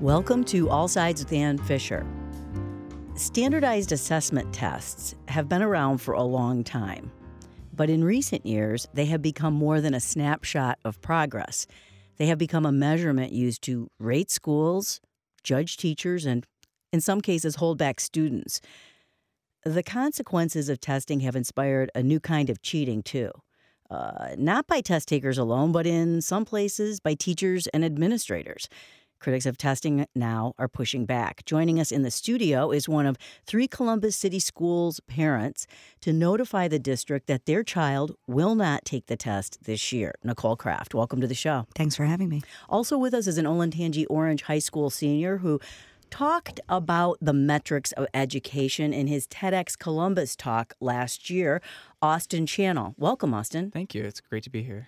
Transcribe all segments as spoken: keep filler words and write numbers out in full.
Welcome to All Sides with Ann Fisher. Standardized assessment tests have been around for a long time, but in recent years, they have become more than a snapshot of progress. They have become a measurement used to rate schools, judge teachers, and in some cases, hold back students. The consequences of testing have inspired a new kind of cheating, too. Uh, not by test takers alone, but in some places by teachers and administrators. Critics of testing now are pushing back. Joining us in the studio is one of three Columbus City Schools parents to notify the district that their child will not take the test this year. Nicole Kraft, welcome to the show. Thanks for having me. Also with us is an Olentangy Orange High School senior who talked about the metrics of education in his TEDx Columbus talk last year. Austin Channel. Welcome, Austin. Thank you. It's great to be here.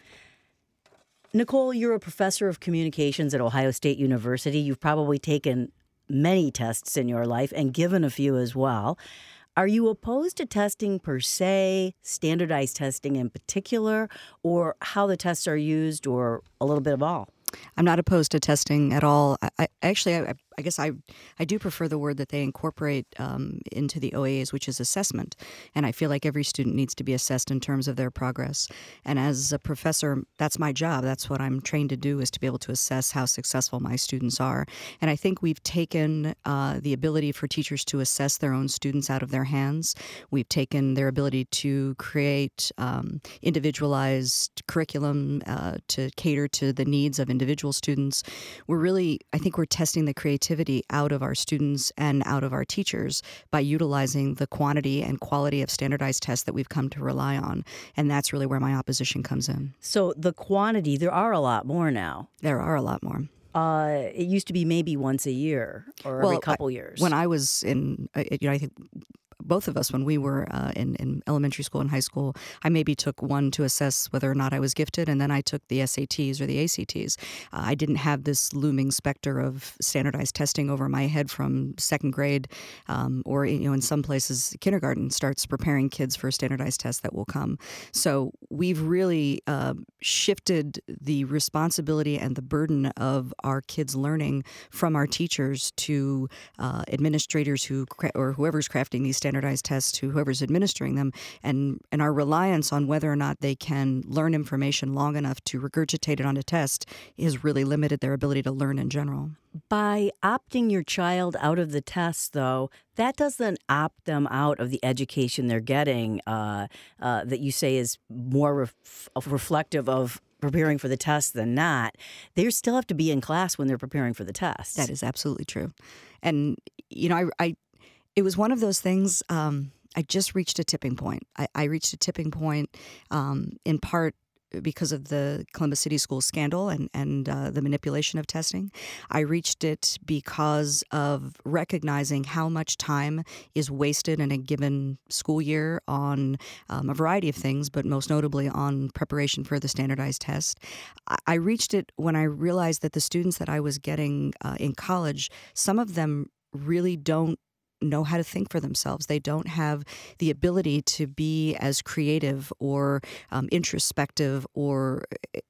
Nicole, you're a professor of communications at Ohio State University. You've probably taken many tests in your life and given a few as well. Are you opposed to testing per se, standardized testing in particular, or how the tests are used, or a little bit of all? I'm not opposed to testing at all. I, I actually, I, I guess I I do prefer the word that they incorporate um, into the O A As, which is assessment. And I feel like every student needs to be assessed in terms of their progress. And as a professor, that's my job. That's what I'm trained to do, is to be able to assess how successful my students are. And I think we've taken uh, the ability for teachers to assess their own students out of their hands. We've taken their ability to create um, individualized curriculum uh, to cater to the needs of individual students. We're really, I think we're testing the creativity out of our students and out of our teachers by utilizing the quantity and quality of standardized tests that we've come to rely on. And that's really where my opposition comes in. So the quantity, there are a lot more now. There are a lot more. Uh, it used to be maybe once a year or well, every couple I, years. When I was in, uh, you know, I think both of us, when we were uh, in, in elementary school and high school, I maybe took one to assess whether or not I was gifted, and then I took the S A Ts or the A C Ts. Uh, I didn't have this looming specter of standardized testing over my head from second grade, um, or you know, in some places, kindergarten starts preparing kids for standardized tests that will come. So we've really uh, shifted the responsibility and the burden of our kids' learning from our teachers to uh, administrators who cra- or whoever's crafting these standardized tests, to whoever's administering them, and, and our reliance on whether or not they can learn information long enough to regurgitate it on a test has really limited their ability to learn in general. By opting your child out of the test, though, that doesn't opt them out of the education they're getting uh, uh, that you say is more ref- reflective of preparing for the test than not. They still have to be in class when they're preparing for the test. That is absolutely true. And, you know, I, I it was one of those things, um, I just reached a tipping point. I, I reached a tipping point um, in part because of the Columbus City Schools scandal and, and uh, the manipulation of testing. I reached it because of recognizing how much time is wasted in a given school year on um, a variety of things, but most notably on preparation for the standardized test. I, I reached it when I realized that the students that I was getting uh, in college, some of them really don't know how to think for themselves. They don't have the ability to be as creative or um, introspective or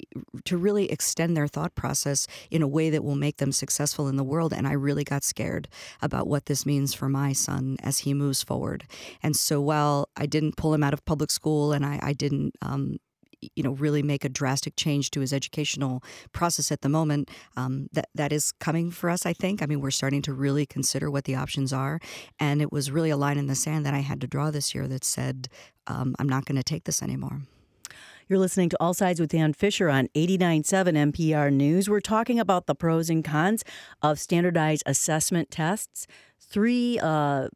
to really extend their thought process in a way that will make them successful in the world. And I really got scared about what this means for my son as he moves forward. And so while I didn't pull him out of public school and I, I didn't um, you know, really make a drastic change to his educational process at the moment, um, that that is coming for us, I think. I mean, we're starting to really consider what the options are. And it was really a line in the sand that I had to draw this year that said, um, I'm not going to take this anymore. You're listening to All Sides with Ann Fisher on eighty-nine point seven N P R News. We're talking about the pros and cons of standardized assessment tests. Three uh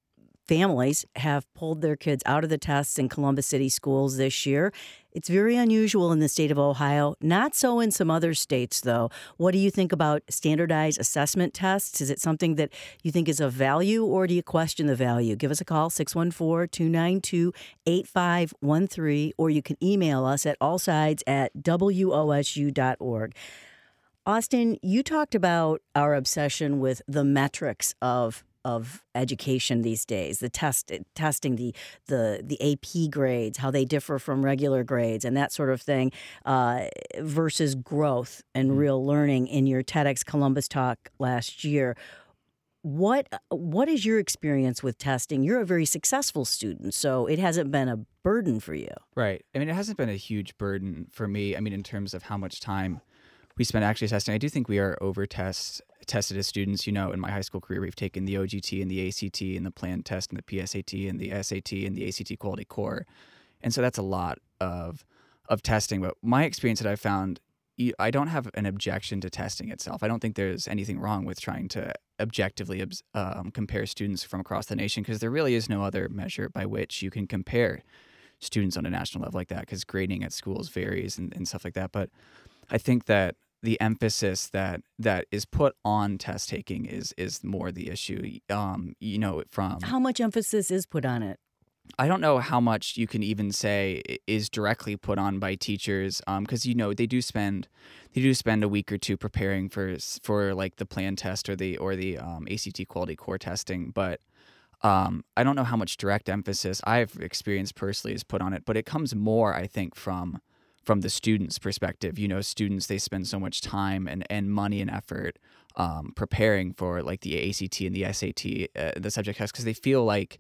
families have pulled their kids out of the tests in Columbus City Schools this year. It's very unusual in the state of Ohio. Not so in some other states, though. What do you think about standardized assessment tests? Is it something that you think is of value, or do you question the value? Give us a call, six one four, two nine two, eight five one three, or you can email us at allsides at W O S U dot org. Austin, you talked about our obsession with the metrics of of education these days. The test testing, the the the A P grades, how they differ from regular grades, and that sort of thing, uh, versus growth and Mhm. real learning in your TEDx Columbus talk last year. What what is your experience with testing? You're a very successful student, so it hasn't been a burden for you. Right. I mean, it hasn't been a huge burden for me. I mean, in terms of how much time we spend actually testing, I do think we are over test tested as students. You know, in my high school career, we've taken the O G T and the A C T and the planned test and the P S A T and the S A T and the A C T Quality Core, and so that's a lot of of testing. But my experience that I've found, you- I don't have an objection to testing itself. I don't think there's anything wrong with trying to objectively obs- um, compare students from across the nation, because there really is no other measure by which you can compare students on a national level like that, because grading at schools varies and, and stuff like that. But I think that the emphasis that that is put on test taking is is more the issue. Um, you know, from How much emphasis is put on it? I don't know how much you can even say i- is directly put on by teachers, because you know they do spend they do spend a week or two preparing for s- for like the plan test or the or the um, A C T Quality Core testing, but um, I don't know how much direct emphasis I've experienced personally is put on it. But it comes more, I think, from from the students' perspective. You know, students, they spend so much time and, and money and effort um, preparing for like the A C T and the S A T, uh, the subject test, because they feel like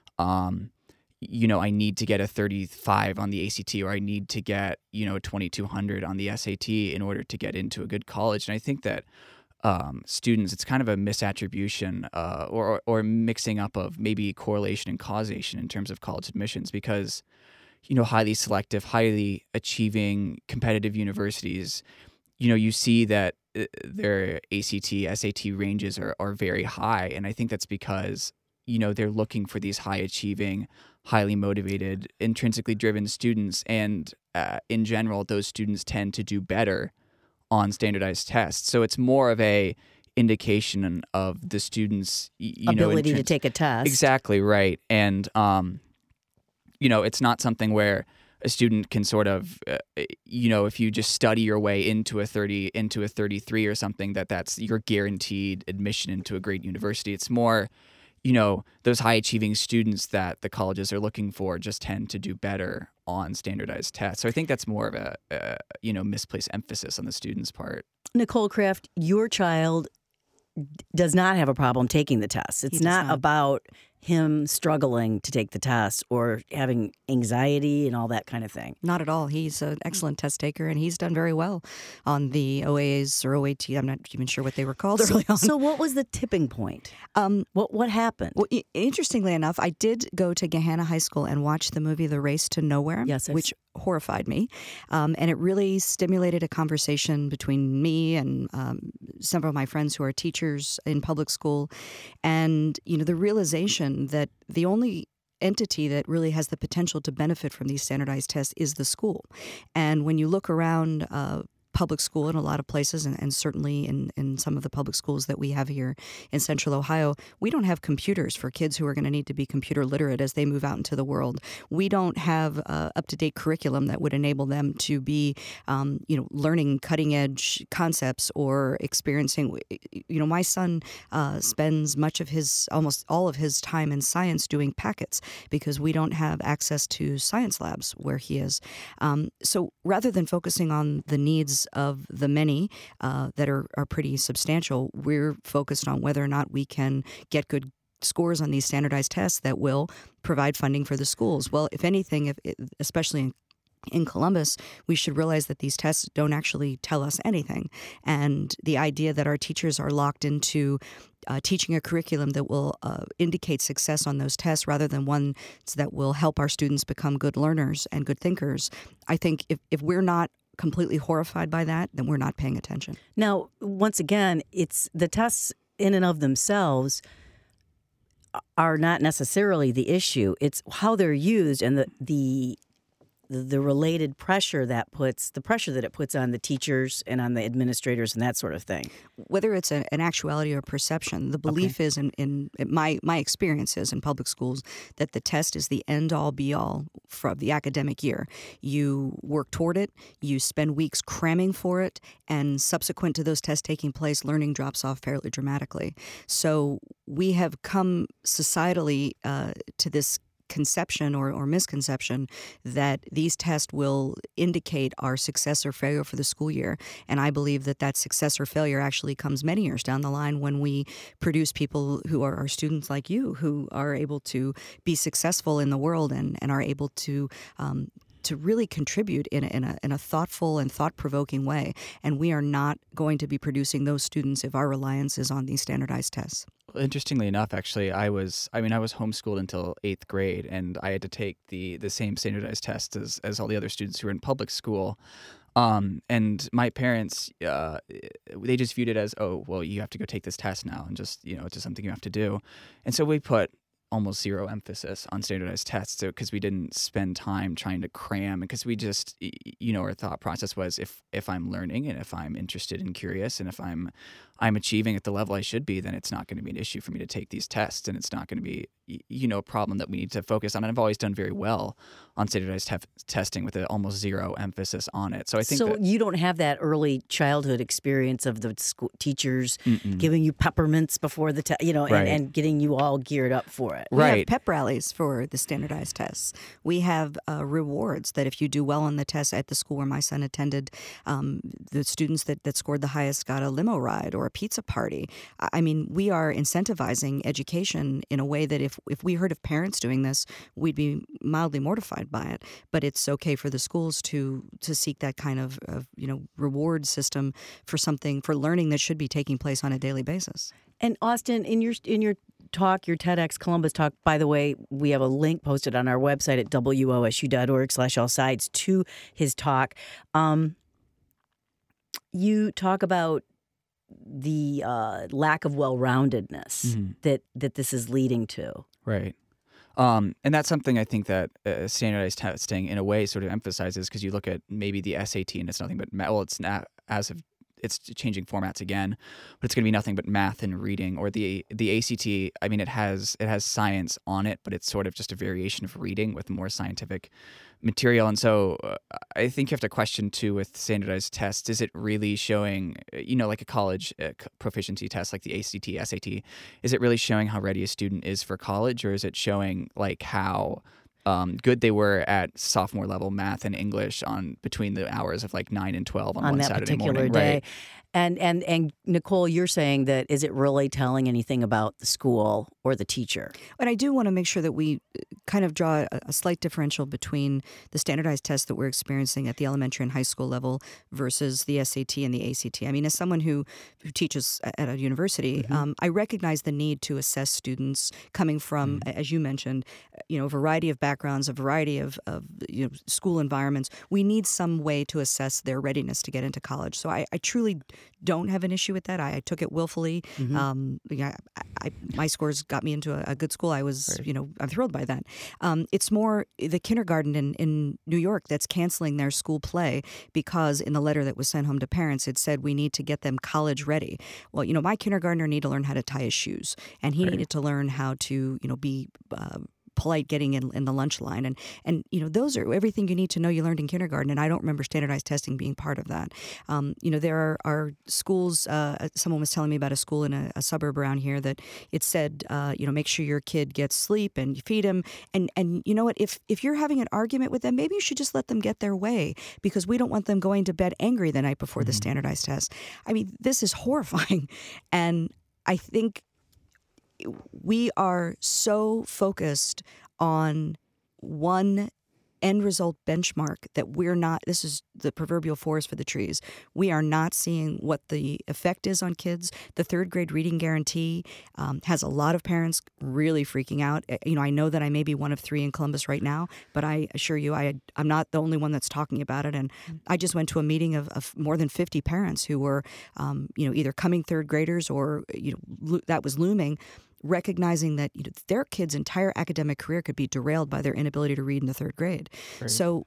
um, you know, I need to get a thirty-five on the A C T, or I need to get, you know, twenty-two hundred on the S A T in order to get into a good college. And I think that um, students, it's kind of a misattribution uh, or, or mixing up of maybe correlation and causation in terms of college admissions, because, you know, highly selective, highly achieving, competitive universities, you know, you see that uh, their A C T, S A T ranges are, are very high. And I think that's because, you know, they're looking for these high achieving, highly motivated, intrinsically driven students. And uh, in general, those students tend to do better on standardized tests. So it's more of a indication of the students, y- you know, Ability to intrins- take a test. Exactly right. And, um, you know, it's not something where a student can sort of, uh, you know, if you just study your way into a thirty, into a thirty-three or something, that that's your guaranteed admission into a great university. It's more, you know, those high achieving students that the colleges are looking for just tend to do better on standardized tests. So I think that's more of a, uh, you know, misplaced emphasis on the student's part. Nicole Kraft, your child d- does not have a problem taking the test. It's does not, not. about him struggling to take the test or having anxiety and all that kind of thing. Not at all. He's an excellent test taker, and he's done very well on the O A As or O A T. I'm not even sure what they were called So, early on. so what was the tipping point? um, What what happened? well, i- interestingly enough, I did go to Gahanna High School and watch the movie The Race to Nowhere, Yes, I've which horrified me. Um, and it really stimulated a conversation between me and um, several of my friends who are teachers in public school. And, you know, the realization that the only entity that really has the potential to benefit from these standardized tests is the school. And when you look around uh, public school in a lot of places, and, and certainly in, in some of the public schools that we have here in Central Ohio, we don't have computers for kids who are going to need to be computer literate as they move out into the world. We don't have uh, up-to-date curriculum that would enable them to be, um, you know, learning cutting-edge concepts or experiencing. You know, my son uh, spends much of his, almost all of his time in science doing packets because we don't have access to science labs where he is. Um, so rather than focusing on the needs of the many uh, that are, are pretty substantial, we're focused on whether or not we can get good scores on these standardized tests that will provide funding for the schools. Well, if anything, if it, especially in in Columbus, we should realize that these tests don't actually tell us anything. And the idea that our teachers are locked into uh, teaching a curriculum that will uh, indicate success on those tests rather than ones that will help our students become good learners and good thinkers, I think if, if we're not completely horrified by that, then we're not paying attention. Now, once again, it's the tests in and of themselves are not necessarily the issue. It's how they're used and the the the, the related pressure that puts the pressure that it puts on the teachers and on the administrators and that sort of thing. Whether it's a, an actuality or perception, the belief okay. is in, in my my experience is in public schools that the test is the end all be all for the academic year. You work toward it, you spend weeks cramming for it, and subsequent to those tests taking place, learning drops off fairly dramatically. So we have come societally uh, to this conception or, or misconception that these tests will indicate our success or failure for the school year. And I believe that that success or failure actually comes many years down the line when we produce people who are our students like you, who are able to be successful in the world and, and are able to um, to really contribute in a, in a in a thoughtful and thought-provoking way. And we are not going to be producing those students if our reliance is on these standardized tests. Interestingly enough, actually, I was, I mean, I was homeschooled until eighth grade, and I had to take the the same standardized tests as, as all the other students who were in public school. Um, and my parents, uh, they just viewed it as, oh, well, you have to go take this test now, and just, you know, it's just something you have to do. And so we put almost zero emphasis on standardized tests because we didn't spend time trying to cram, because we just, you know, our thought process was if if I'm learning and if I'm interested and curious and if I'm I'm achieving at the level I should be, then it's not going to be an issue for me to take these tests, and it's not going to be, you know, a problem that we need to focus on. And I've always done very well on standardized te- testing with a almost zero emphasis on it. So I think so that, you don't have that early childhood experience of the school teachers Mm-mm. giving you peppermints before the test, you know, Right. and, and getting you all geared up for it. We Right. have pep rallies for the standardized tests. We have uh, rewards that if you do well on the test at the school where my son attended, um, the students that, that scored the highest got a limo ride or a pizza party. I mean, we are incentivizing education in a way that if, if we heard of parents doing this, we'd be mildly mortified by it. But it's okay for the schools to to seek that kind of, of you know reward system for something, for learning that should be taking place on a daily basis. And Austin, in your in your talk, your TEDx Columbus talk, by the way, we have a link posted on our website at w o s u dot org slash all sides to his talk. Um, you talk about the uh, lack of well-roundedness Mm-hmm. that, that this is leading to. Right. Um, and that's something I think that uh, standardized testing in a way sort of emphasizes, because you look at maybe the S A T and it's nothing but, ma- well, it's not as of, it's changing formats again, but it's going to be nothing but math and reading. Or the the A C T, I mean, it has it has science on it, but it's sort of just a variation of reading with more scientific material. And so uh, I think you have to question too with standardized tests, is it really showing, you know, like a college uh, proficiency test like the A C T, S A T, is it really showing how ready a student is for college, or is it showing like how um, good they were at sophomore level math and English on between the hours of like nine and twelve on, on one that Saturday particular morning, day. right? And, and and Nicole, you're saying that is it really telling anything about the school or the teacher? And I do want to make sure that we kind of draw a, a slight differential between the standardized tests that we're experiencing at the elementary and high school level versus the S A T and the A C T. I mean, as someone who, who teaches at a university, mm-hmm. um, I recognize the need to assess students coming from, mm-hmm. as you mentioned, you know, a variety of backgrounds, a variety of, of you know, school environments. We need some way to assess their readiness to get into college. So I, I truly don't have an issue with that. I, I took it willfully. Mm-hmm. Um, yeah, I, I, my scores got me into a, a good school. I was, right. you know, I'm thrilled by that. Um, it's more the kindergarten in, in New York that's canceling their school play because in the letter that was sent home to parents, it said we need to get them college ready. Well, you know, my kindergartner needed to learn how to tie his shoes, and he right. needed to learn how to, you know, be uh, polite getting in, in the lunch line. And, and, you know, those are everything you need to know you learned in kindergarten. And I don't remember standardized testing being part of that. Um, you know, there are, are schools, uh, someone was telling me about a school in a, a suburb around here that it said, uh, you know, make sure your kid gets sleep and you feed him. And, and you know what, if, if you're having an argument with them, maybe you should just let them get their way, because we don't want them going to bed angry the night before mm-hmm. the standardized test. I mean, this is horrifying. And I think we are so focused on one end result benchmark that we're not, this is the proverbial forest for the trees. We are not seeing what the effect is on kids. The third grade reading guarantee um, has a lot of parents really freaking out. You know, I know that I may be one of three in Columbus right now, but I assure you I, I'm not the only one that's talking about it. And I just went to a meeting of, of more than fifty parents who were, um, you know, either coming third graders or, you know, lo- that was looming, recognizing that, you know, their kid's entire academic career could be derailed by their inability to read in the third grade. Right. So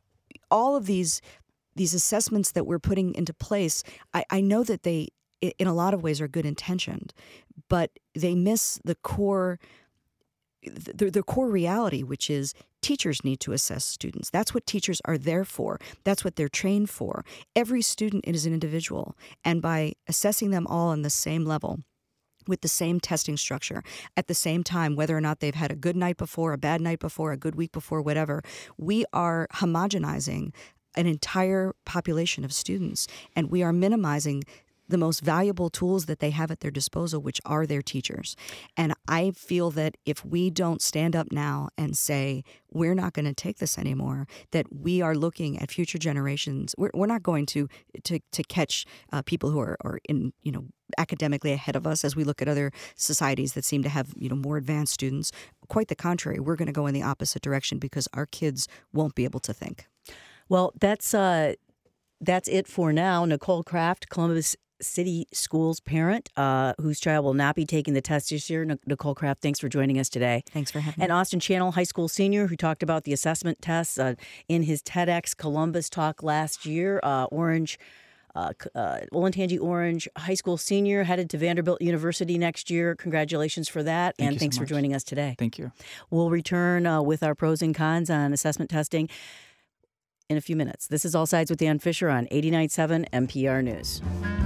all of these these assessments that we're putting into place, I, I know that they, in a lot of ways, are good intentioned, but they miss the core the, the core reality, which is teachers need to assess students. That's what teachers are there for. That's what they're trained for. Every student is an individual, and by assessing them all on the same level, with the same testing structure, at the same time, whether or not they've had a good night before, a bad night before, a good week before, whatever, we are homogenizing an entire population of students, and we are minimizing the most valuable tools that they have at their disposal, which are their teachers. And I feel that if we don't stand up now and say, we're not going to take this anymore, that we are looking at future generations. We're, we're not going to to, to catch uh, people who are, are in, you know, academically ahead of us as we look at other societies that seem to have, you know, more advanced students. Quite the contrary. We're going to go in the opposite direction because our kids won't be able to think. Well, that's uh, that's it for now. Nicole Kraft, Columbus City Schools parent, uh, whose child will not be taking the test this year. Nicole Kraft, thanks for joining us today. Thanks for having and me. And Austin Channel, high school senior, who talked about the assessment tests uh, in his TEDx Columbus talk last year. Uh, Orange, uh, uh, Olentangy Orange high school senior, headed to Vanderbilt University next year. Congratulations for that. Thank and you thanks so for much. joining us today. Thank you. We'll return uh, with our pros and cons on assessment testing in a few minutes. This is All Sides with Dan Fisher on eighty-nine point seven N P R News.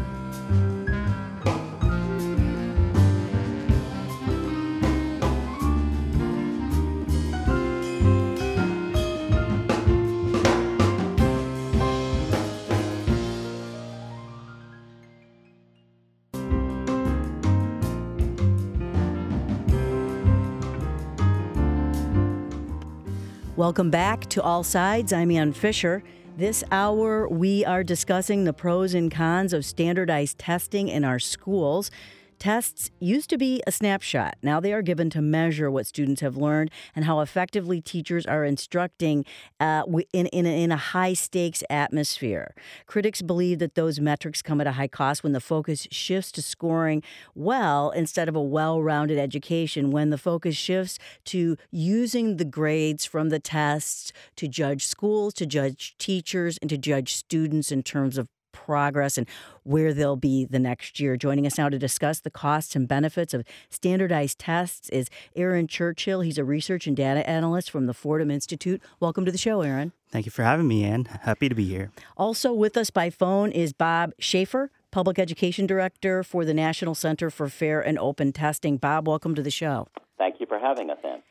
Welcome back to All Sides. I'm Ann Fisher. This hour, we are discussing the pros and cons of standardized testing in our schools. Tests used to be a snapshot. Now they are given to measure what students have learned and how effectively teachers are instructing uh, in, in, in a high-stakes atmosphere. Critics believe that those metrics come at a high cost when the focus shifts to scoring well instead of a well-rounded education, when the focus shifts to using the grades from the tests to judge schools, to judge teachers, and to judge students in terms of progress and where they'll be the next year. Joining us now to discuss the costs and benefits of standardized tests is Aaron Churchill. He's a research and data analyst from the Fordham Institute. Welcome to the show, Aaron. Thank you for having me, Ann. Happy to be here. Also with us by phone is Bob Schaefer, Public Education Director for the National Center for Fair and Open Testing. Bob, welcome to the show. Thank you for having us, Ann.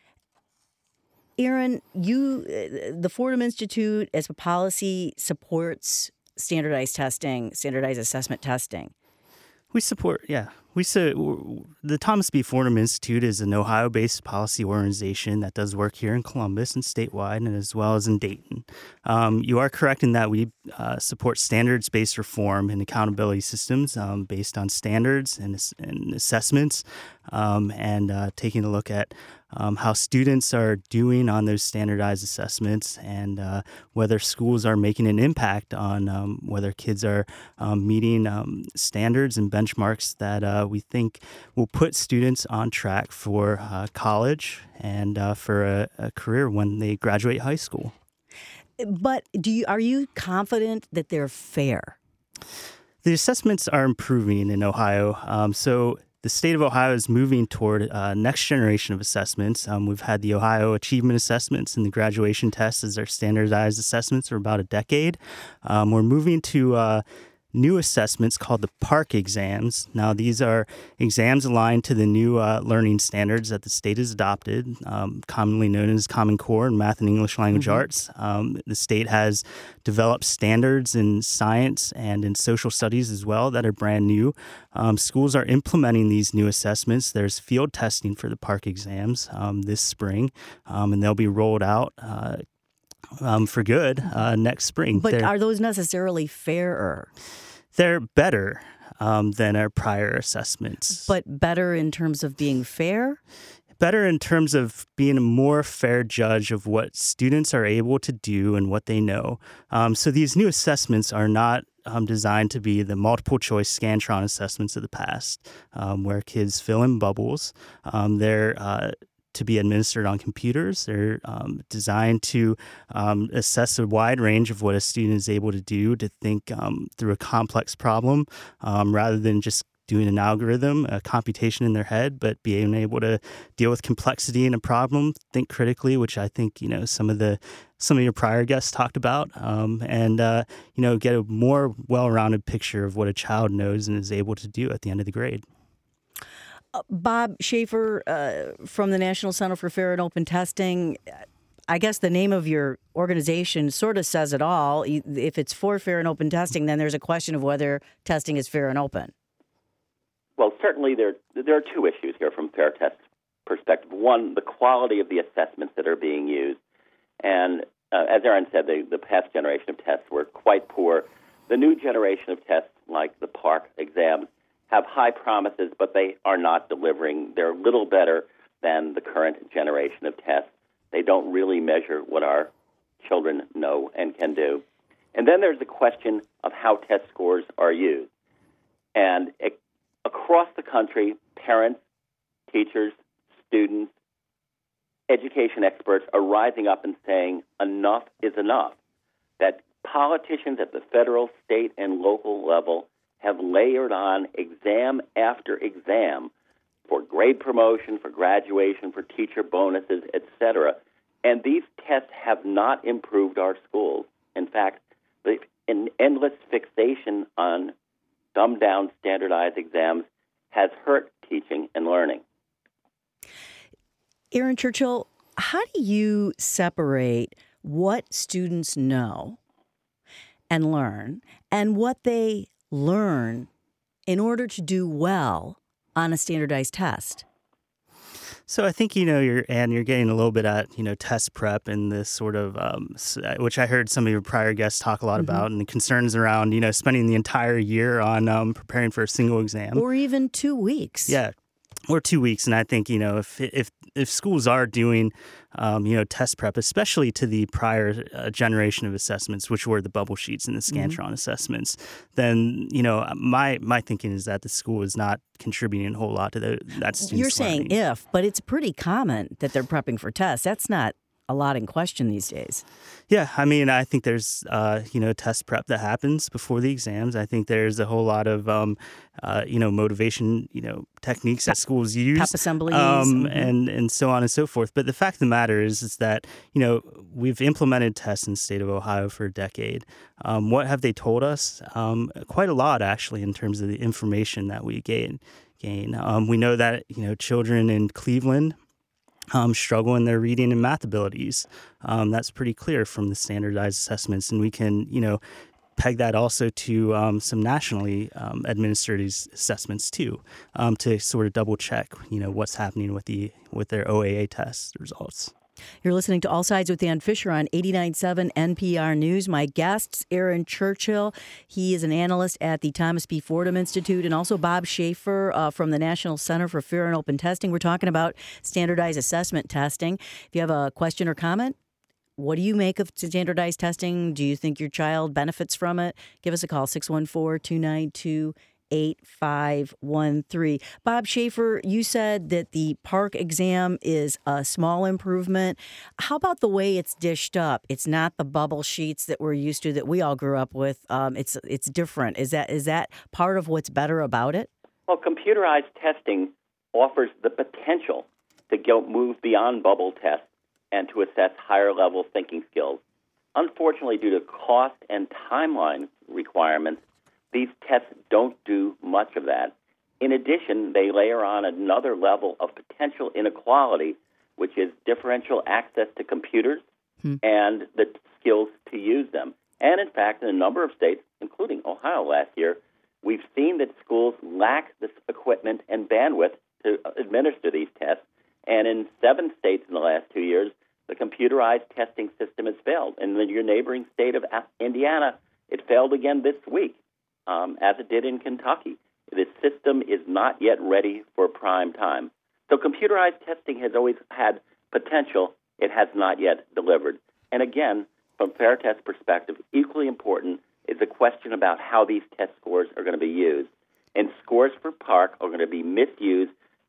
Aaron, you, the Fordham Institute as a policy supports standardized testing, standardized assessment testing. We support, yeah. We so the Thomas B. Fordham Institute is an Ohio-based policy organization that does work here in Columbus and statewide, and as well as in Dayton. Um, you are correct in that we uh, support standards-based reform and accountability systems um, based on standards and, and assessments, um, and uh, taking a look at um, how students are doing on those standardized assessments, and uh, whether schools are making an impact on um, whether kids are um, meeting um, standards and benchmarks that uh, we think will put students on track for uh, college and uh, for a, a career when they graduate high school. But do you are you confident that they're fair? The assessments are improving in Ohio. Um, so the state of Ohio is moving toward uh, next generation of assessments. Um, we've had the Ohio Achievement Assessments and the graduation tests as our standardized assessments for about a decade. Um, we're moving to uh, new assessments called the PARCC exams. Now, these are exams aligned to the new uh, learning standards that the state has adopted, um, commonly known as Common Core in Math and English Language mm-hmm. Arts. Um, the state has developed standards in science and in social studies as well that are brand new. Um, schools are implementing these new assessments. There's field testing for the PARCC exams um, this spring, um, and they'll be rolled out uh, Um, for good uh, next spring. But they're, are those necessarily fairer? They're better um, than our prior assessments. But better in terms of being fair? Better in terms of being a more fair judge of what students are able to do and what they know. Um, so these new assessments are not um, designed to be the multiple choice Scantron assessments of the past, um, where kids fill in bubbles. Um, they're uh, to be administered on computers. They're um, designed to um, assess a wide range of what a student is able to do, to think um, through a complex problem um, rather than just doing an algorithm, a computation in their head, but being able to deal with complexity in a problem, think critically, which I think, you know, some of the some of your prior guests talked about, um, and, uh, you know, get a more well-rounded picture of what a child knows and is able to do at the end of the grade. Uh, Bob Schaefer uh, from the National Center for Fair and Open Testing, I guess the name of your organization sort of says it all. If it's for fair and open testing, then there's a question of whether testing is fair and open. Well, certainly there there are two issues here from Fair Test perspective. One, the quality of the assessments that are being used. And uh, as Aaron said, the, the past generation of tests were quite poor. The new generation of tests, like the PARCC exams, have high promises, but they are not delivering. They're little better than the current generation of tests. They don't really measure what our children know and can do. And then there's the question of how test scores are used. And it, across the country, parents, teachers, students, education experts are rising up and saying enough is enough, that politicians at the federal, state, and local level have layered on exam after exam for grade promotion, for graduation, for teacher bonuses, et cetera. And these tests have not improved our schools. In fact, the, an endless fixation on dumbed-down standardized exams has hurt teaching and learning. Aaron Churchill, how do you separate what students know and learn and what they learn in order to do well on a standardized test? So I think, you know, you're, and you're getting a little bit at, you know, test prep and this sort of, um, which I heard some of your prior guests talk a lot mm-hmm. about, and the concerns around, you know, spending the entire year on um, preparing for a single exam. Or even two weeks. Yeah. Or two weeks. And I think, you know, if if if schools are doing, um, you know, test prep, especially to the prior uh, generation of assessments, which were the bubble sheets and the Scantron mm-hmm. assessments, then, you know, my my thinking is that the school is not contributing a whole lot to the, that student's You're saying learning. If, but it's pretty common that they're prepping for tests. That's not a lot in question these days. Yeah, I mean, I think there's, uh, you know, test prep that happens before the exams. I think there's a whole lot of, um, uh, you know, motivation, you know, techniques that schools use. Pep assemblies. Um, mm-hmm. and, and so on and so forth. But the fact of the matter is, is that, you know, we've implemented tests in the state of Ohio for a decade. Um, what have they told us? Um, quite a lot, actually, in terms of the information that we gain. gain. Um, we know that, you know, children in Cleveland Um, struggle in their reading and math abilities. Um, that's pretty clear from the standardized assessments, and we can, you know, peg that also to um, some nationally um, administered assessments too, um, to sort of double check, you know, what's happening with the with their O A A test results. You're listening to All Sides with Dan Fisher on eighty-nine point seven N P R News. My guest's Aaron Churchill. He is an analyst at the Thomas B. Fordham Institute, and also Bob Schaefer uh, from the National Center for Fair and Open Testing. We're talking about standardized assessment testing. If you have a question or comment, what do you make of standardized testing? Do you think your child benefits from it? Give us a call, six one four, two nine two, eight five one three. Bob Schaefer, you said that the PARCC exam is a small improvement. How about the way it's dished up? It's not the bubble sheets that we're used to, that we all grew up with. Um, it's it's different. Is that is that part of what's better about it? Well, computerized testing offers the potential to go move beyond bubble tests and to assess higher-level thinking skills. Unfortunately, due to cost and timeline requirements, these tests don't do much of that. In addition, they layer on another level of potential inequality, which is differential access to computers hmm. and the skills to use them. And in fact, in a number of states, including Ohio last year, we've seen that schools lack this equipment and bandwidth to administer these tests. And in seven states in the last two years, the computerized testing system has failed. And in your neighboring state of Indiana, it failed again this week. Um, as it did in Kentucky. The system is not yet ready for prime time. So computerized testing has always had potential. It has not yet delivered. And again, from Fair Test perspective, equally important is the question about how these test scores are going to be used. And scores for PARCC are going to be misused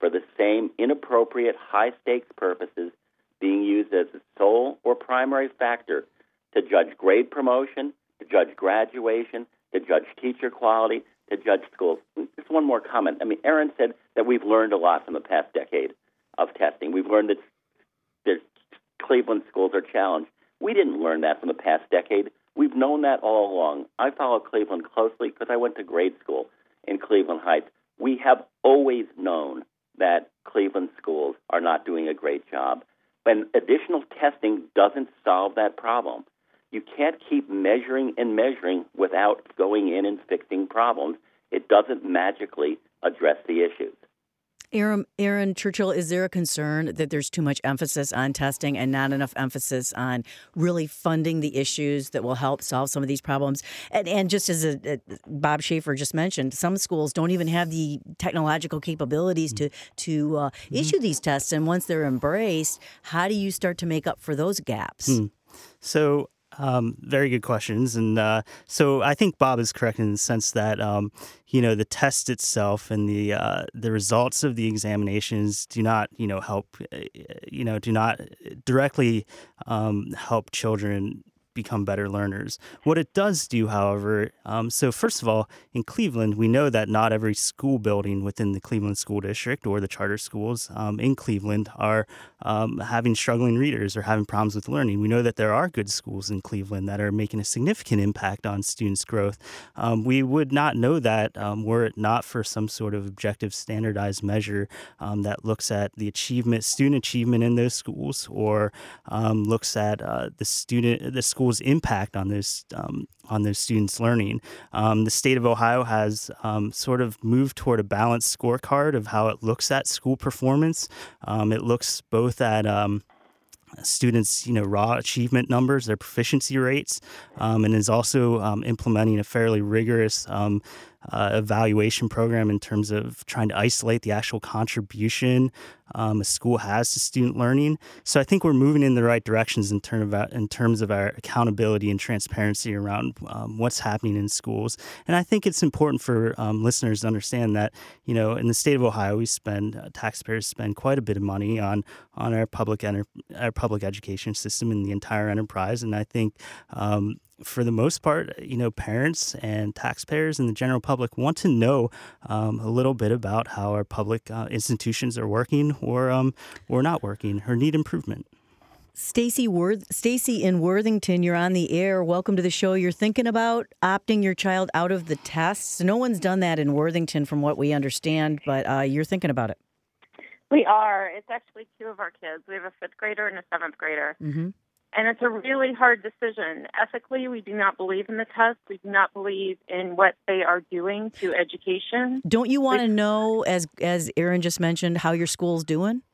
for the same inappropriate, high-stakes purposes being used as the sole or primary factor to judge grade promotion, to judge graduation, to judge teacher quality, to judge schools. Just one more comment. I mean, Erin said that we've learned a lot from the past decade of testing. We've learned that the Cleveland schools are challenged. We didn't learn that from the past decade. We've known that all along. I follow Cleveland closely because I went to grade school in Cleveland Heights. We have always known that Cleveland schools are not doing a great job. And additional testing doesn't solve that problem. You can't keep measuring and measuring without going in and fixing problems. It doesn't magically address the issues. Erin, Erin Churchill, is there a concern that there's too much emphasis on testing and not enough emphasis on really funding the issues that will help solve some of these problems? And, and just as a, a, Bob Schaefer just mentioned, some schools don't even have the technological capabilities to to uh, mm-hmm. issue these tests. And once they're embraced, how do you start to make up for those gaps? Mm. So. Um, very good questions. And uh, so I think Bob is correct in the sense that, um, you know, the test itself and the uh, the results of the examinations do not, you know, help, you know, do not directly um, help children become better learners. What it does do, however, um, so first of all, in Cleveland, we know that not every school building within the Cleveland School District or the charter schools um, in Cleveland are um, having struggling readers or having problems with learning. We know that there are good schools in Cleveland that are making a significant impact on students' growth. Um, we would not know that um, were it not for some sort of objective standardized measure um, that looks at the achievement, student achievement in those schools, or um, looks at uh, the student, the school school's impact on those um, on those students' learning. Um, the state of Ohio has um, sort of moved toward a balanced scorecard of how it looks at school performance. Um, it looks both at um, students, you know, raw achievement numbers, their proficiency rates, um, and is also um, implementing a fairly rigorous um, uh, evaluation program in terms of trying to isolate the actual contribution um, a school has to student learning. So I think we're moving in the right directions in, term of, in terms of our accountability and transparency around um, what's happening in schools. And I think it's important for um, listeners to understand that, you know, in the state of Ohio, we spend, uh, taxpayers spend quite a bit of money on on our public enter- our public education system and the entire enterprise. And I think um, for the most part, you know, parents and taxpayers and the general public want to know um, a little bit about how our public uh, institutions are working or um, or not working or need improvement. Stacy Worth, Stacy in Worthington, you're on the air. Welcome to the show. You're thinking about opting your child out of the tests. No one's done that in Worthington, from what we understand, but uh, you're thinking about it. We are. It's actually two of our kids. We have a fifth grader and a seventh grader. Mm-hmm. And it's a really hard decision. Ethically, we do not believe in the test. We do not believe in what they are doing to education. Don't you want to know, as as Erin just mentioned, how your school's doing?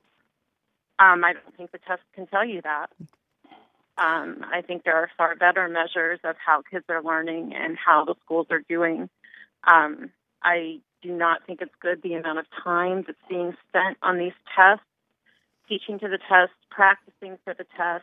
Um, I don't think the test can tell you that. Um, I think there are far better measures of how kids are learning and how the schools are doing. Um, I do not think it's good the amount of time that's being spent on these tests, teaching to the test, practicing for the test.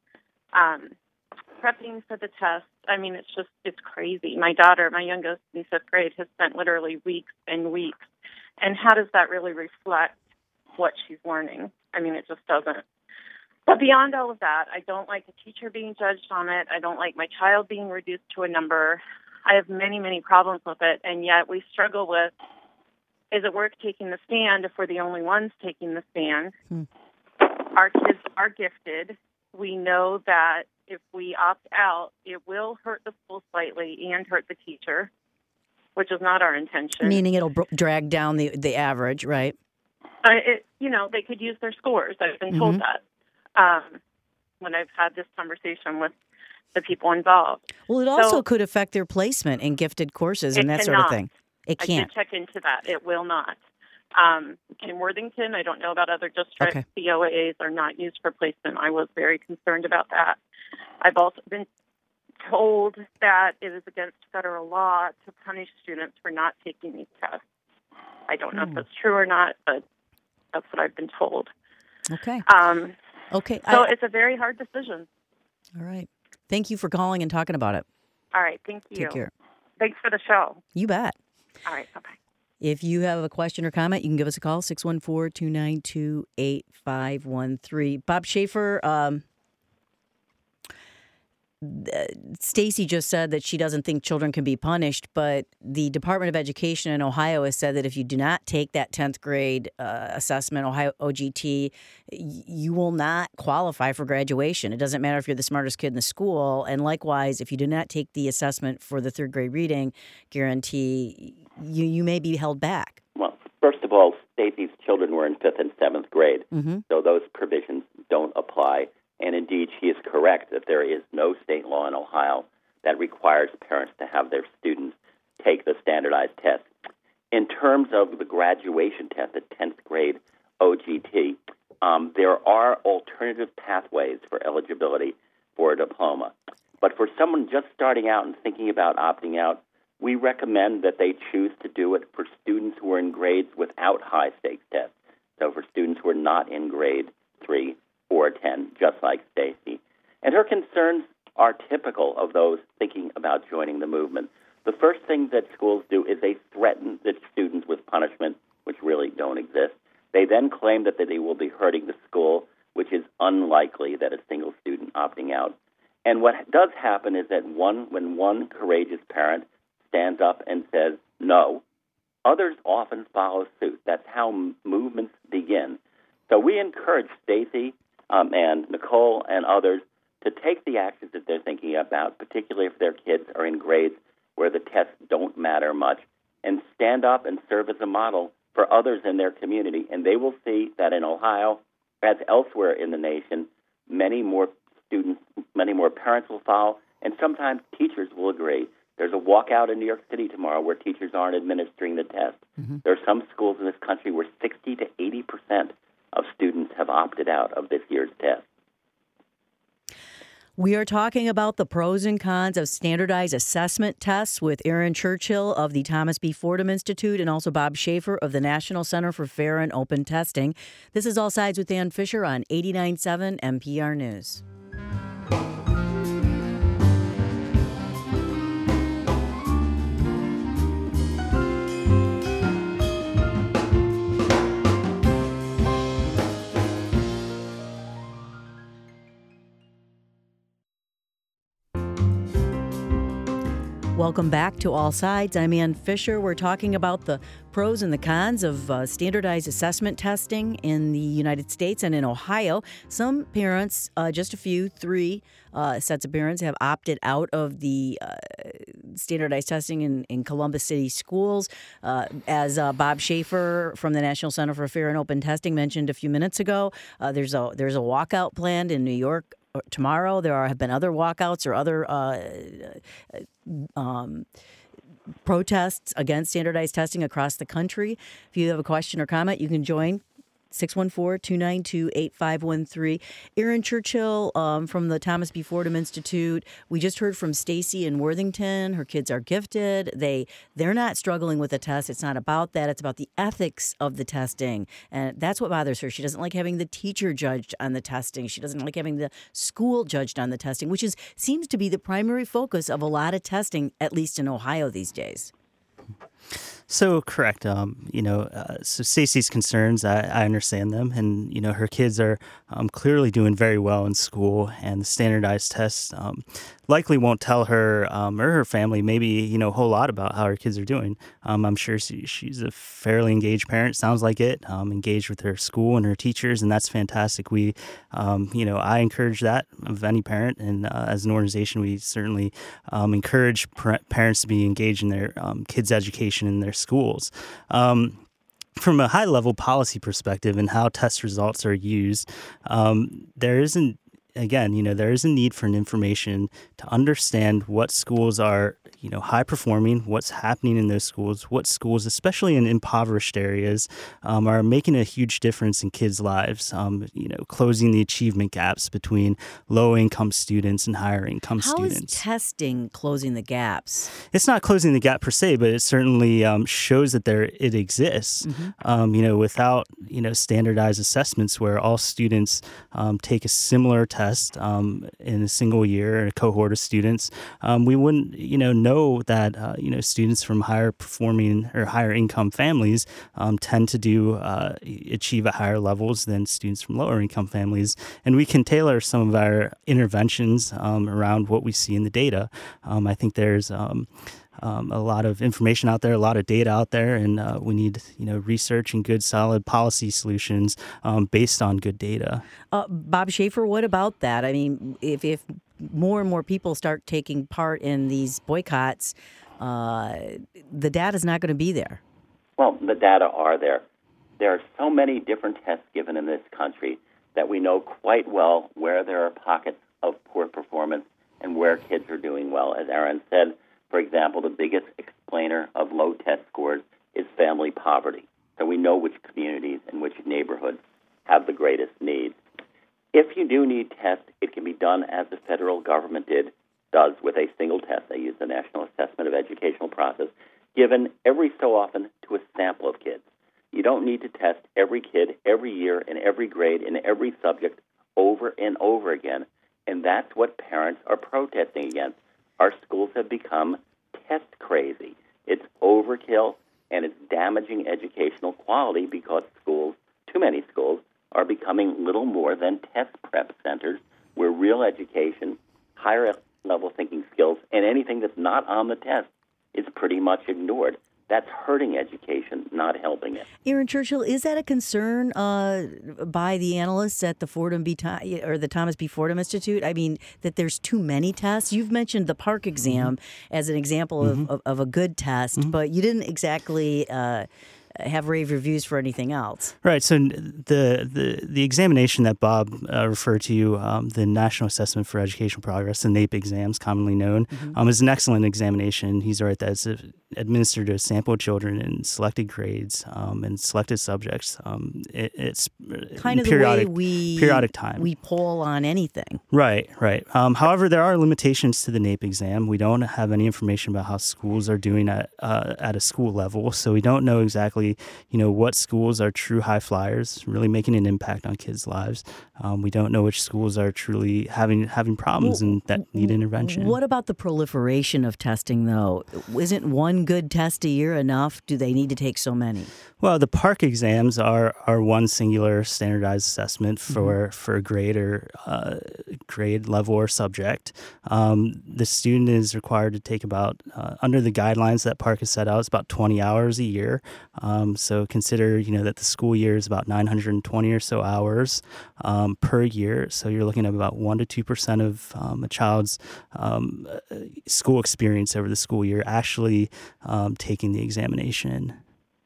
Um, prepping for the test. I mean, it's just, it's crazy. My daughter, my youngest in fifth grade, has spent literally weeks and weeks. And how does that really reflect what she's learning? I mean, it just doesn't. But beyond all of that, I don't like a teacher being judged on it. I don't like my child being reduced to a number. I have many, many problems with it. And yet we struggle with, is it worth taking the stand if we're the only ones taking the stand? Hmm. Our kids are gifted. We know that if we opt out, it will hurt the school slightly and hurt the teacher, which is not our intention. Meaning it'll br- drag down the, the average, right? Uh, it, you know, they could use their scores. I've been told Mm-hmm. that um, when I've had this conversation with the people involved. Well, it also So, could affect their placement in gifted courses and It that sort of cannot. thing. It I can't. did check into that. It will not. Um, in Worthington, I don't know about other districts. Okay. C O A As are not used for placement. I was very concerned about that. I've also been told that it is against federal law to punish students for not taking these tests. I don't know Hmm. if that's true or not, but that's what I've been told. Okay. Um, Okay. so I- it's a very hard decision. all right. Thank you for calling and talking about it. All right, thank you. Take care. Thanks for the show. You bet. All right, bye-bye. If you have a question or comment, you can give us a call, six one four, two nine two, eight five one three. Bob Schaefer, um, Stacy just said that she doesn't think children can be punished, but the Department of Education in Ohio has said that if you do not take that tenth grade uh, assessment, Ohio O G T, you will not qualify for graduation. It doesn't matter if you're the smartest kid in the school. And likewise, if you do not take the assessment for the third grade reading guarantee, you, you may be held back. Well, first of all, Stacy's children were in fifth and seventh grade, Mm-hmm. so those provisions don't apply. And indeed, she is correct that there is no state law in Ohio that requires parents to have their students take the standardized test. In terms of the graduation test, the tenth grade O G T, um, there are alternative pathways for eligibility for a diploma. But for someone just starting out and thinking about opting out, we recommend that they choose to do it for students who are in grades without high-stakes tests. So for students who are not in grade three or ten, just like Stacy. And her concerns are typical of those thinking about joining the movement. The first thing that schools do is they threaten the students with punishment, which really don't exist. They then claim that they will be hurting the school, which is unlikely that a single student opting out. And what does happen is that one, when one courageous parent stands up and says no, others often follow suit. That's how m- movements begin. So we encourage Stacy Um, and Nicole and others to take the actions that they're thinking about, particularly if their kids are in grades where the tests don't matter much, and stand up and serve as a model for others in their community. And they will see that in Ohio, as elsewhere in the nation, many more students, many more parents will follow, and sometimes teachers will agree. There's a walkout in New York City tomorrow where teachers aren't administering the test. Mm-hmm. There are some schools in this country where sixty to eighty percent of students have opted out of this year's test. We are talking about the pros and cons of standardized assessment tests with Aaron Churchill of the Thomas B. Fordham Institute and also Bob Schaefer of the National Center for Fair and Open Testing. This is All Sides with Dan Fisher on eighty-nine point seven N P R News. Welcome back to All Sides. I'm Ann Fisher. We're talking about the pros and the cons of uh, standardized assessment testing in the United States and in Ohio. Some parents, uh, just a few, three uh, sets of parents, have opted out of the uh, standardized testing in, in Columbus City schools. Uh, as uh, Bob Schaefer from the National Center for Fair and Open Testing mentioned a few minutes ago, uh, there's a there's a walkout planned in New York tomorrow. There are, have been other walkouts or other uh, um, protests against standardized testing across the country. If you have a question or comment, you can join six one four, two nine two, eight five one three. Aaron Churchill um, from the Thomas B. Fordham Institute. We just heard from Stacy in Worthington. Her kids are gifted. They, they're not struggling with the test. It's not about that. It's about the ethics of the testing. And that's what bothers her. She doesn't like having the teacher judged on the testing. She doesn't like having the school judged on the testing, which is seems to be the primary focus of a lot of testing, at least in Ohio these days. So correct. Um, you know, uh, so Stacey's concerns, I, I understand them, and you know, her kids are um, clearly doing very well in school, and the standardized tests um, likely won't tell her um, or her family maybe you know a whole lot about how her kids are doing. Um, I'm sure she, she's a fairly engaged parent. Sounds like it. Um, engaged with her school and her teachers, and that's fantastic. We, um, you know, I encourage that of any parent, and uh, as an organization, we certainly um, encourage par- parents to be engaged in their um, kids' education in their schools. Um, from a high-level policy perspective and how test results are used, um, there isn't, again, you know, there is a need for an information to understand what schools are, you know, high-performing, what's happening in those schools, what schools, especially in impoverished areas, um, are making a huge difference in kids' lives, um, you know, closing the achievement gaps between low-income students and higher-income How students. How is testing closing the gaps? It's not closing the gap per se, but it certainly um, shows that there it exists. Mm-hmm. Um, you know, without you know standardized assessments where all students um, take a similar test um, in a single year, a cohort of students, um, we wouldn't you know know know that uh, you know students from higher performing or higher income families um, tend to do uh, achieve at higher levels than students from lower income families, and we can tailor some of our interventions um, around what we see in the data. Um, I think there's um, Um, a lot of information out there, a lot of data out there, and uh, we need, you know, research and good, solid policy solutions um, based on good data. Uh, Bob Schaefer, what about that? I mean, if, if more and more people start taking part in these boycotts, uh, the data's not going to be there. Well, the data are there. There are so many different tests given in this country that we know quite well where there are pockets of poor performance and where kids are doing well. As Aaron said, for example, the biggest explainer of low test scores is family poverty. So we know which communities and which neighborhoods have the greatest needs. If you do need tests, it can be done as the federal government did, does with a single test. They use the National Assessment of Educational Process, given every so often to a sample of kids. You don't need to test every kid, every year, in every grade, in every subject, over and over again. And that's what parents are protesting against. Our schools have become test crazy. It's overkill, and it's damaging educational quality because schools, too many schools, are becoming little more than test prep centers where real education, higher level thinking skills, and anything that's not on the test is pretty much ignored. That's hurting education, not helping it. Aaron Churchill, is that a concern uh, by the analysts at the Fordham B. or the Thomas B. Fordham Institute? I mean, that there's too many tests. You've mentioned the Park exam mm-hmm. as an example mm-hmm. of, of, of a good test, mm-hmm. but you didn't exactly uh, have rave reviews for anything else. Right. So the the, the examination that Bob uh, referred to, um, the National Assessment for Educational Progress, the NAEP exams, commonly known, mm-hmm. um, is an excellent examination. He's right that it's administered to a sample of children in selected grades um, and selected subjects. Um, it, it's kind of periodic, the way we periodic time. we poll on anything. Right. Right. Um, however, there are limitations to the NAEP exam. We don't have any information about how schools are doing at uh, at a school level, so we don't know exactly. You know, what schools are true high flyers, really making an impact on kids' lives. Um, we don't know which schools are truly having having problems well, and that need intervention. What about the proliferation of testing, though? Isn't one good test a year enough? Do they need to take so many? Well, the Park exams are, are one singular standardized assessment for, mm-hmm. for a grade or uh, grade level or subject. Um, the student is required to take about, uh, under the guidelines that Park has set out, it's about twenty hours a year. Um, so consider, you know, that the school year is about nine hundred twenty or so hours um, per year. So you're looking at about one to two percent of um, a child's um, school experience over the school year actually um, taking the examination.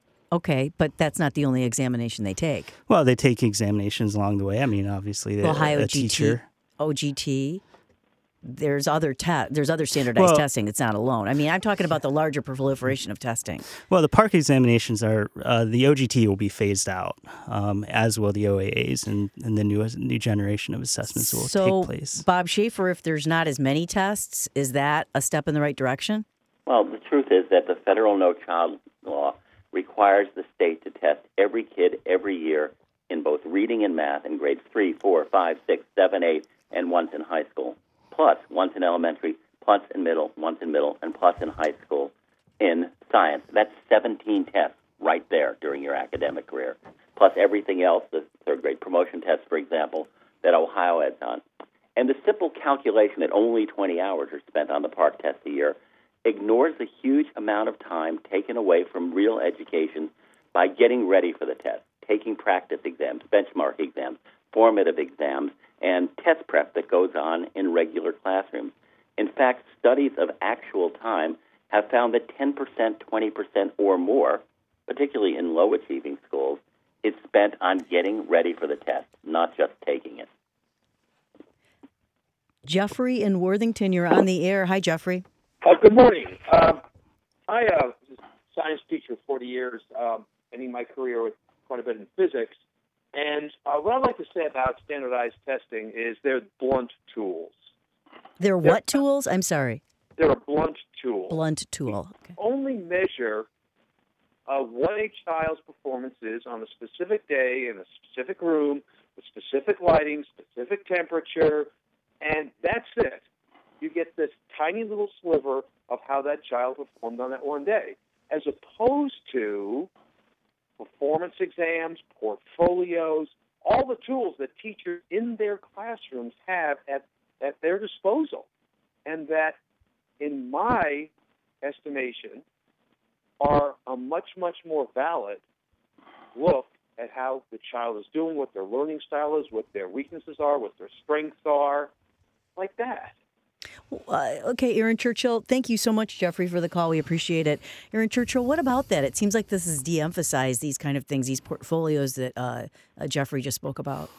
Okay, but that's not the only examination they take. Well, they take examinations along the way. I mean, obviously, they're Ohio a G T, teacher. O G T. There's other te- There's other standardized well, testing. It's not alone. I mean, I'm talking about the larger proliferation of testing. Well, the Park examinations are uh, the O G T will be phased out, um, as will the O A As, and, and the new new generation of assessments will so, take place. Bob Schaefer, if there's not as many tests, is that a step in the right direction? Well, the truth is that the federal No Child law requires the state to test every kid every year in both reading and math in grades three, four, five, six, seven, eight, and once in high school, plus once in elementary, plus in middle, once in middle, and plus in high school in science. That's seventeen tests right there during your academic career, plus everything else, the third grade promotion test, for example, that Ohio adds on. And the simple calculation that only twenty hours are spent on the Park test a year ignores the huge amount of time taken away from real education by getting ready for the test, taking practice exams, benchmark exams, formative exams, and test prep that goes on in regular classrooms. In fact, studies of actual time have found that ten percent, twenty percent or more, particularly in low-achieving schools, is spent on getting ready for the test, not just taking it. Jeffrey in Worthington, you're on the air. Hi, Jeffrey. Uh, good morning. Um, I uh, was a science teacher for forty years, um, ending my career with quite a bit in physics. And uh, what I'd like to say about standardized testing is they're blunt tools. They're what they're, tools? I'm sorry. They're a blunt tool. Blunt tool. Okay. Only measure uh, what a child's performance is on a specific day in a specific room with specific lighting, specific temperature, and that's it. You get this tiny little sliver of how that child performed on that one day, as opposed to performance exams, portfolios, all the tools that teachers in their classrooms have at, at their disposal. And that, in my estimation, are a much, much more valid look at how the child is doing, what their learning style is, what their weaknesses are, what their strengths are, like that. Uh, okay, Aaron Churchill, thank you so much, Jeffrey, for the call. We appreciate it. Aaron Churchill, what about that? It seems like this is de-emphasized, these kind of things, these portfolios that uh, uh, Jeffrey just spoke about.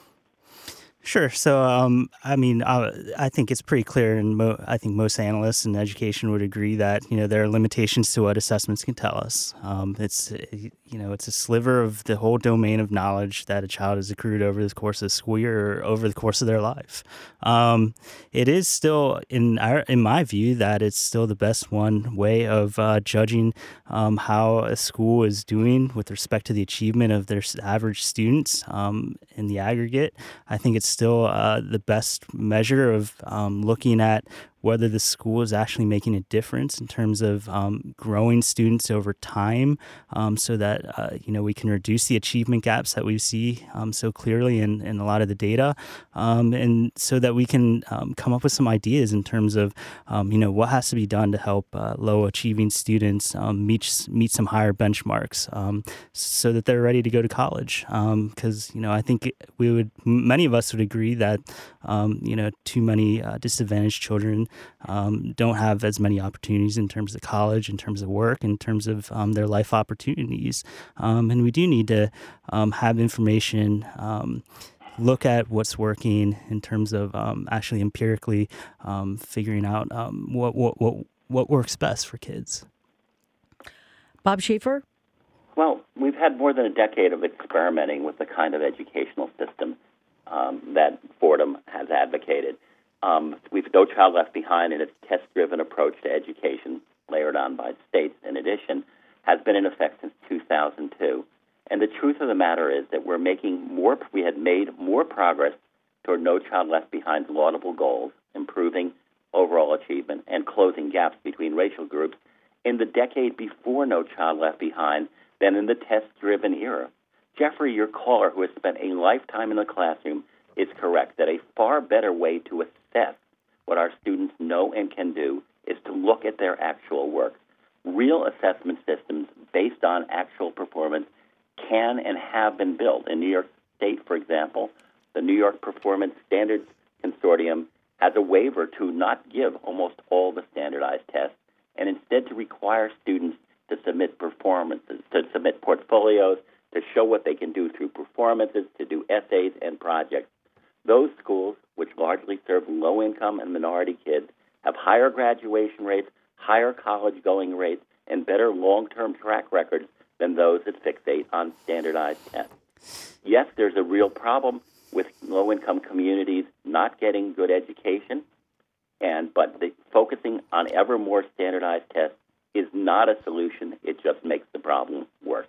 Sure. So, um, I mean, I, I think it's pretty clear, and mo- I think most analysts in education would agree that, you know, there are limitations to what assessments can tell us. Um, it's, you know, it's a sliver of the whole domain of knowledge that a child has accrued over the course of the school year or over the course of their life. Um, it is still, in our, in my view, that it's still the best one way of uh, judging um, how a school is doing with respect to the achievement of their average students um, in the aggregate. I think it's still uh, the best measure of um, looking at whether the school is actually making a difference in terms of um, growing students over time, um, so that uh, you know we can reduce the achievement gaps that we see um, so clearly in, in a lot of the data, um, and so that we can um, come up with some ideas in terms of um, you know what has to be done to help uh, low achieving students um, meet meet some higher benchmarks, um, so that they're ready to go to college. Because um, you know I think we would many of us would agree that um, you know too many uh, disadvantaged children Um, don't have as many opportunities in terms of college, in terms of work, in terms of um, their life opportunities. Um, and we do need to um, have information, um, look at what's working in terms of um, actually empirically um, figuring out um, what, what, what, what works best for kids. Bob Schaefer? Well, we've had more than a decade of experimenting with the kind of educational system um, that Fordham has advocated. Um, we've No Child Left Behind, and its test-driven approach to education, layered on by states in addition, has been in effect since two thousand two. And the truth of the matter is that we're making more. We had made more progress toward No Child Left Behind's laudable goals, improving overall achievement and closing gaps between racial groups in the decade before No Child Left Behind than in the test-driven era. Jeffrey, your caller, who has spent a lifetime in the classroom, is correct that a far better way to assess what our students know and can do is to look at their actual work. Real assessment systems based on actual performance can and have been built. In New York State, for example, the New York Performance Standards Consortium has a waiver to not give almost all the standardized tests and instead to require students to submit performances, to submit portfolios, to show what they can do through performances, to do essays and projects. Those schools, which largely serve low-income and minority kids, have higher graduation rates, higher college-going rates, and better long-term track records than those that fixate on standardized tests. Yes, there's a real problem with low-income communities not getting good education, and but the, focusing on ever more standardized tests is not a solution. It just makes the problem worse.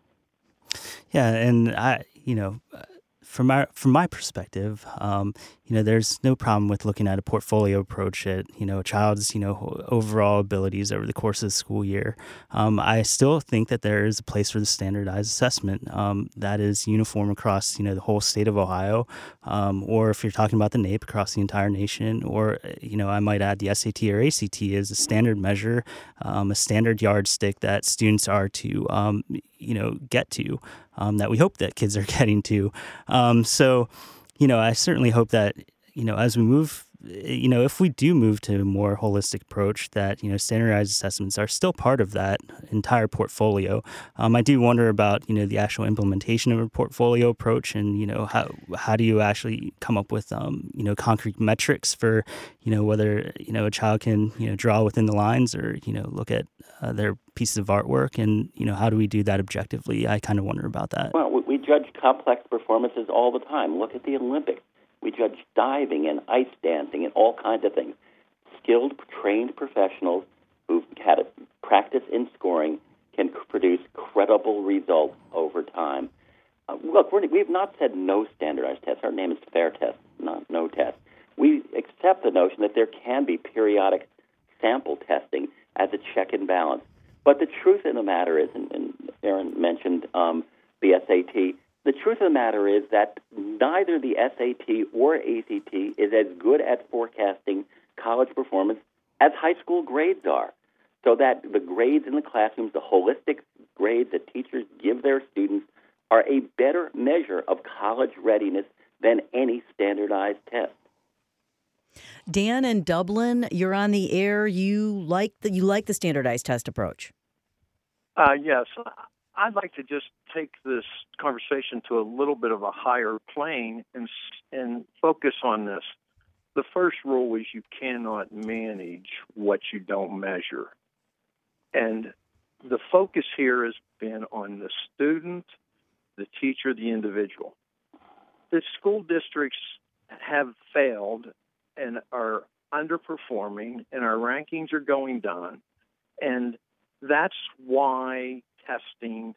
Yeah, and I, you know, from my from my perspective, um, you know, there's no problem with looking at a portfolio approach at, you know, a child's, you know, overall abilities over the course of the school year. Um, I still think that there is a place for the standardized assessment um, that is uniform across, you know, the whole state of Ohio, um, or if you're talking about the NAEP across the entire nation, or, you know, I might add the S A T or A C T as a standard measure, um, a standard yardstick that students are to, um, you know, get to, um, that we hope that kids are getting to. Um, so, you know, I certainly hope that, you know, as we move, you know, if we do move to a more holistic approach, that, you know, standardized assessments are still part of that entire portfolio. Um, I do wonder about, you know, the actual implementation of a portfolio approach, and, you know, how how do you actually come up with, um, you know, concrete metrics for, you know, whether, you know, a child can, you know, draw within the lines or, you know, look at uh, their pieces of artwork, and, you know, how do we do that objectively? I kind of wonder about that. Well, we judge complex performances all the time. Look at the Olympics. We judge diving and ice dancing and all kinds of things. Skilled, trained professionals who've had a practice in scoring can produce credible results over time. Uh, look, we're, we've not said no standardized tests. Our name is FAIR Test, not no test. We accept the notion that there can be periodic sample testing as a check and balance. But the truth of the matter is, and, and Aaron mentioned um, the S A T, the truth of the matter is that neither the S A T or A C T is as good at forecasting college performance as high school grades are. So that the grades in the classrooms, the holistic grades that teachers give their students, are a better measure of college readiness than any standardized test. Dan in Dublin, you're on the air. You like the you like the standardized test approach? Uh, yes. I'd like to just take this conversation to a little bit of a higher plane and and focus on this. The first rule is you cannot manage what you don't measure. And the focus here has been on the student, the teacher, the individual. The school districts have failed and are underperforming, and our rankings are going down. And that's why testing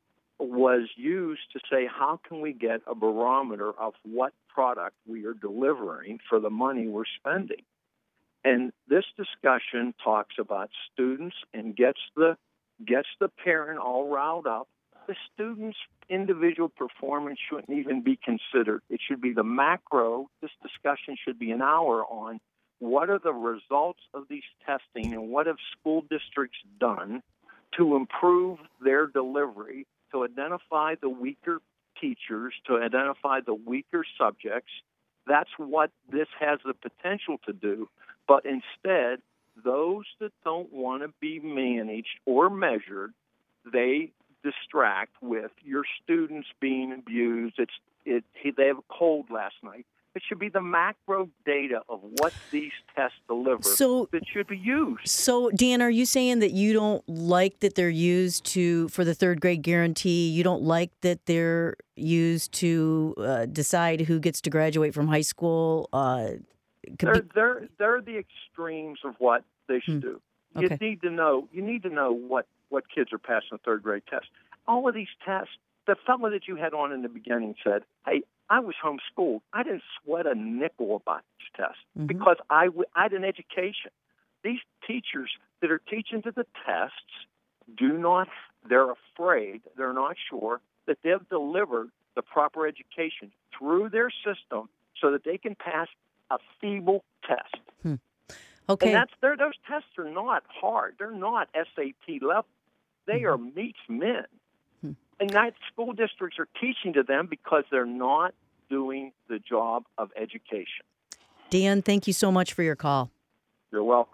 was used to say, how can we get a barometer of what product we are delivering for the money we're spending? And this discussion talks about students and gets the gets the parent all riled up. The student's individual performance shouldn't even be considered. It should be the macro. This discussion should be an hour on what are the results of these testing and what have school districts done to improve their delivery, to identify the weaker teachers, to identify the weaker subjects. That's what this has the potential to do. But instead, those that don't want to be managed or measured, they distract with your students being abused. It's it. They have a cold last night. It should be the macro data of what these tests deliver so, that should be used. So, Dan, are you saying that you don't like that they're used to for the third grade guarantee? You don't like that they're used to uh, decide who gets to graduate from high school? Uh, they're, they're they're the extremes of what they should hmm. do. You Okay. need to know. You need to know what, what kids are passing the third grade test. All of these tests. The fellow that you had on in the beginning said, "Hey, I was homeschooled. I didn't sweat a nickel about these tests Mm-hmm. because I, w- I had an education." These teachers that are teaching to the tests do not, they're afraid, they're not sure that they've delivered the proper education through their system so that they can pass a feeble test. Hmm. Okay. And that's they're, those tests are not hard. They're not S A T level. They are meets men. Hmm. And that school districts are teaching to them because they're not doing the job of education. Dan, thank you so much for your call. You're welcome.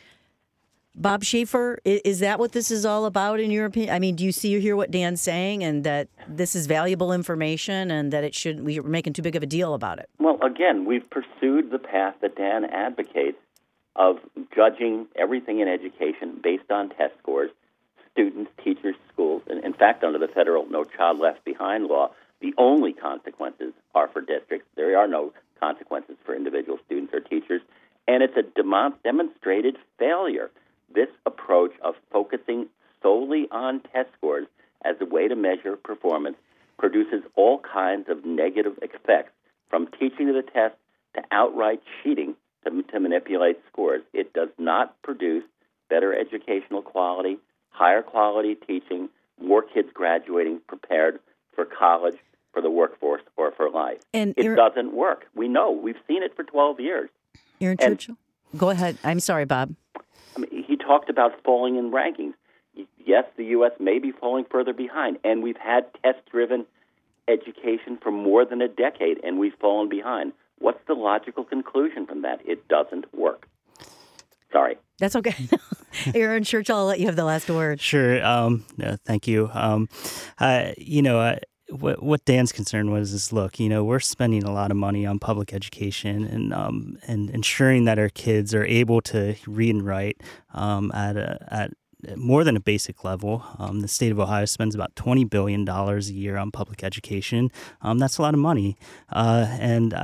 Bob Schaefer, i- is that what this is all about in your opinion? I mean, do you see or hear what Dan's saying and that this is valuable information and that it should we're making too big of a deal about it? Well, again, we've pursued the path that Dan advocates of judging everything in education based on test scores, students, teachers, schools. And in fact, under the federal No Child Left Behind law, the only consequences are for districts. There are no consequences for individual students or teachers. And it's a demon- demonstrated failure. This approach of focusing solely on test scores as a way to measure performance produces all kinds of negative effects, from teaching to the test to outright cheating to, to manipulate scores. It does not produce better educational quality, higher quality teaching, more kids graduating prepared for college, for the workforce, or for life. And it Aaron- doesn't work. We know. We've seen it for twelve years. Aaron And- Churchill? Go ahead. I'm sorry, Bob. I mean, he talked about falling in rankings. Yes, the U S may be falling further behind, and we've had test-driven education for more than a decade, and we've fallen behind. What's the logical conclusion from that? It doesn't work. Sorry. That's okay. Aaron Churchill, I'll let you have the last word. Sure. Um, no, thank you. Um, uh, you know, uh, what, what Dan's concern was is, look, you know, we're spending a lot of money on public education and um, and ensuring that our kids are able to read and write um, at a, at more than a basic level. Um, the state of Ohio spends about twenty billion dollars a year on public education. Um, that's a lot of money. Uh, and I think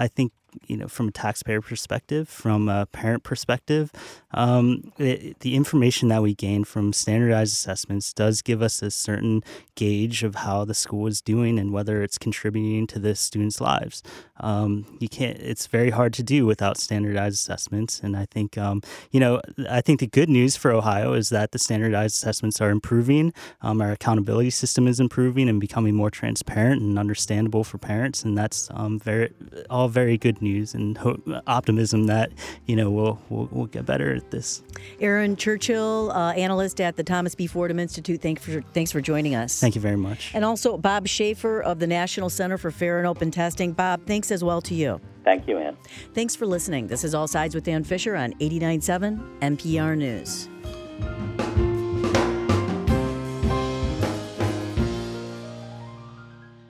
you know, from a taxpayer perspective, from a parent perspective, um, it, the information that we gain from standardized assessments does give us a certain gauge of how the school is doing and whether it's contributing to the students' lives. Um, you can't. It's very hard to do without standardized assessments, and I think, um, you know, I think the good news for Ohio is that the standardized assessments are improving. Um, our accountability system is improving and becoming more transparent and understandable for parents, and that's um, very all very good news and hope, optimism that you know we'll, we'll we'll get better at this. Aaron Churchill, uh, analyst at the Thomas B. Fordham Institute. Thanks for thanks for joining us. Thank you very much. And also Bob Schaefer of the National Center for Fair and Open Testing. Bob, thanks as well to you. Thank you, Ann. Thanks for listening. This is All Sides with Dan Fisher on eighty-nine point seven N P R News.